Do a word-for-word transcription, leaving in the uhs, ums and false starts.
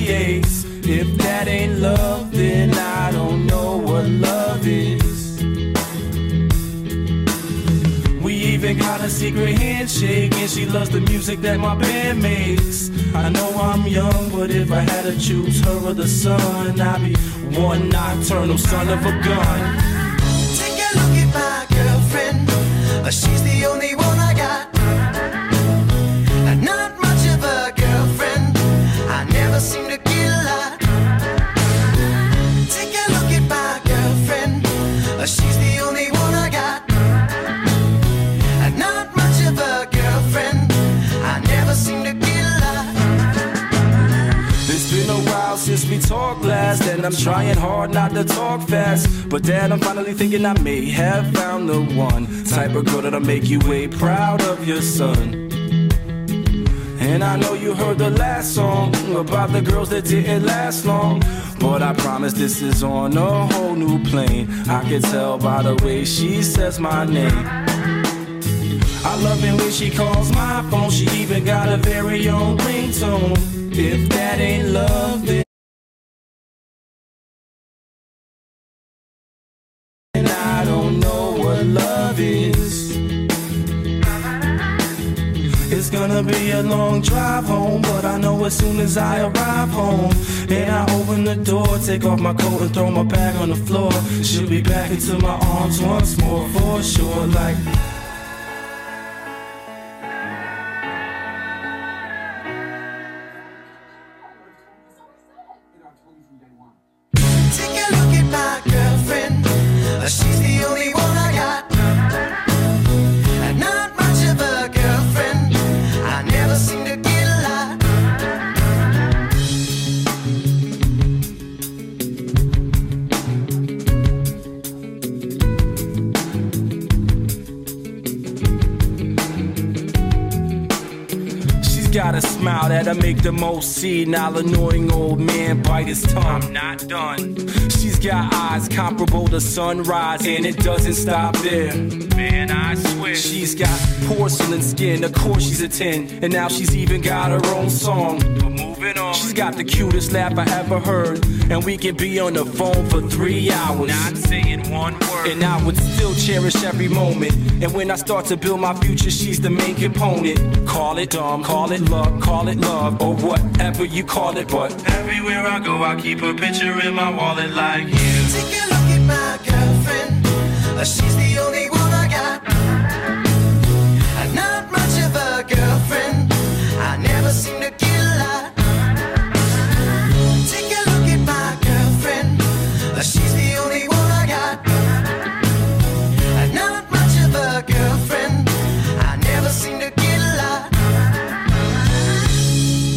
creates. If that ain't love, then I don't know what love is. We even got a secret handshake, and she loves the music that my band makes. I know I'm young, but if I had to choose her or the sun, I'd be one nocturnal son of a gun. Take a look at my girlfriend, she's the only one I got. Not much of a girlfriend, I never seem to get a lot. Take a look at my girlfriend, she's the only one I got. Not much of a girlfriend, I never seem to get a lot. It's been a while since we talked last, and I'm trying hard not to talk fast. But then I'm finally thinking I may have found the one type of girl that'll make you way proud of your son. And I know you heard the last song about the girls that didn't last long, but I promise this is on a whole new plane. I can tell by the way she says my name. I love it when she calls my phone. She even got a very own ringtone. If that ain't love, then I don't know what love is. It's gonna be a long drive home, but I know as soon as I arrive home and I open the door, take off my coat and throw my bag on the floor, she'll be back into my arms once more for sure. Like take a look at my girlfriend, she's the only one I got. Not much of a girlfriend, I never seem to get a lot. she's got a smile that'll make the most senile annoying old man bite his tongue. I'm not done. She's got eyes comparable to sunrise, and it doesn't stop there. Man, I swear. She's got porcelain skin, of course she's a ten, and now she's even got her own song. But moving on. She's got the cutest laugh I ever heard, and we can be on the phone for three hours. Not saying one word. And I would still cherish every moment. And when I start to build my future, she's the main component. Call it dumb, call it luck, call it love, or whatever you call it, but everywhere I go, I keep a picture in my wallet like you. Take a look at my girlfriend, she's the only one I got. Not much of a girlfriend, I never seem